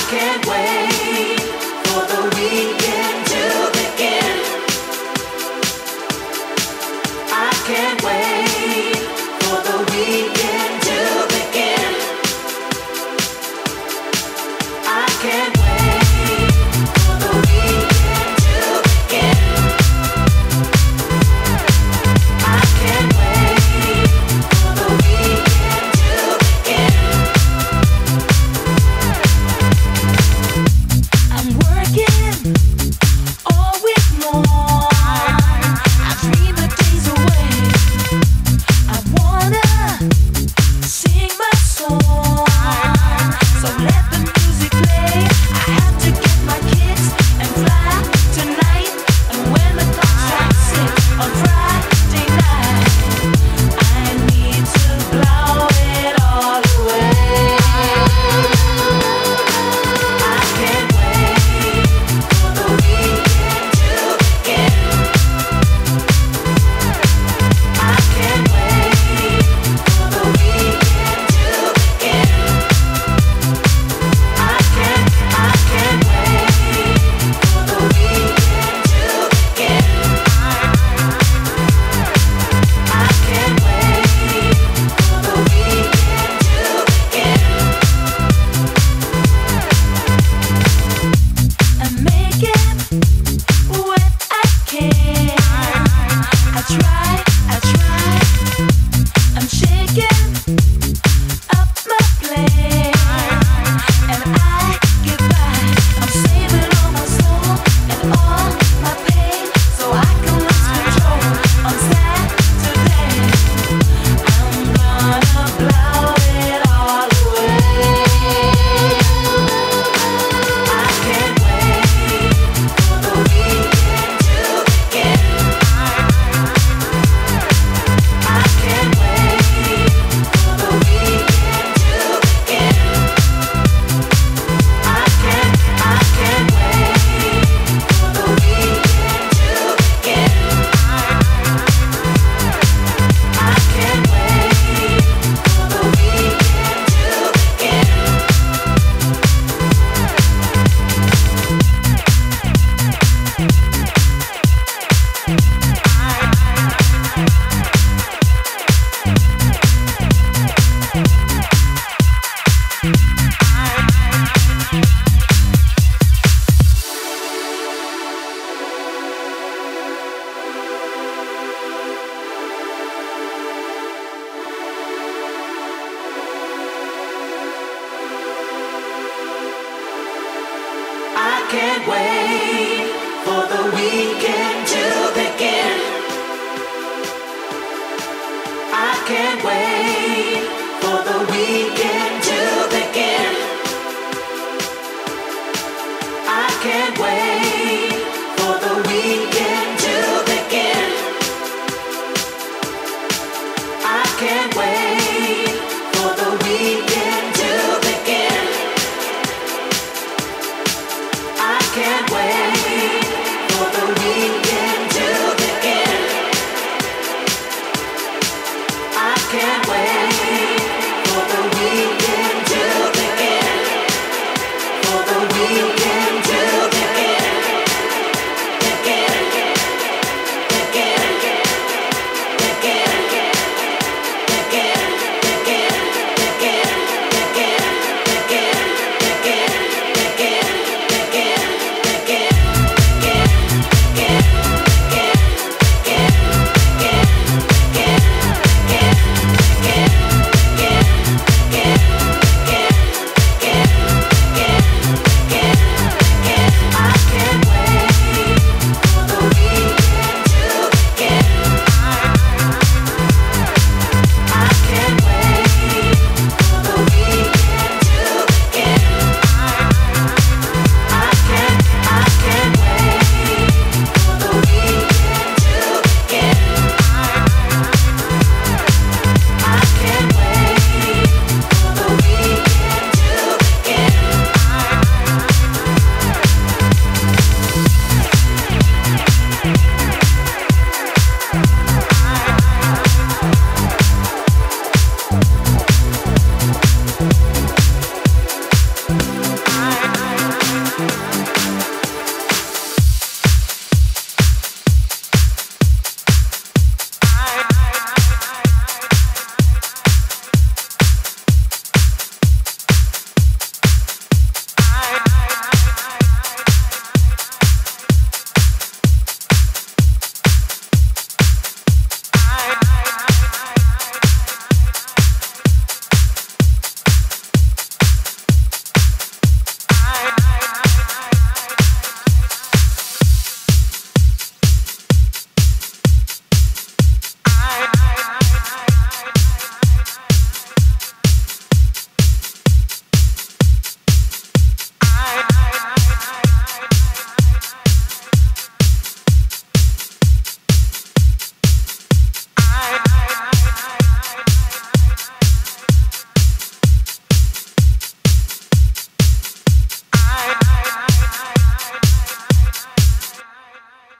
can't wait for the weekend to begin. I can't wait for the weekend to begin. I can't wait for the weekend to begin. I can't wait for the weekend to begin. I'm working all week long. I dream the days away. I wanna sing my song, so let the music play. I have to get my kids and fly tonight. And when the clock strikes 6 on Friday night, I need to blow it all away. I can't wait for the weekend to begin. I can't wait for the weekend to begin. I can't wait for the weekend to begin. I can't wait for the weekend to begin. I'm making what I can. I try. I'm shaking up my plan, and I get by. I'm saving all my soul and all my pain, so I can lose control on Saturday. I'm gonna blow it all away. I can't wait for the weekend to begin. I can't wait for the weekend to begin. I can't wait for the weekend to begin. I can't wait for the weekend to begin. I can't wait for the weekend to begin. I can't wait for the weekend.